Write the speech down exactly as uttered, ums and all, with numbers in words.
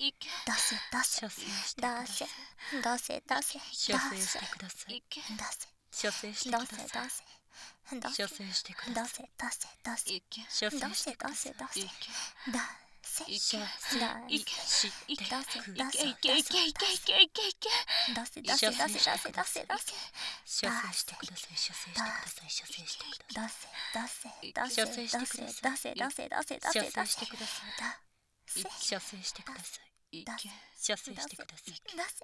いけ出せ出せ射精してくだ出さいせ出せ出せ射精してくださいいけ出せ射精して出くださいせ出せ出射せ精してく出ださいせ出せ出せいけ射精出せしてください出せ出せいけ出せ射精出いけしてください出せいけいけいけいけいけいけ出せ出せ出せ出せ出せ出せ射精してください射精してください射精してください出せ出せ出せ出せ出せ出せ出せ出せ出せ出せ出せ射精してください出せ射精してくださいいけ射精してください出せ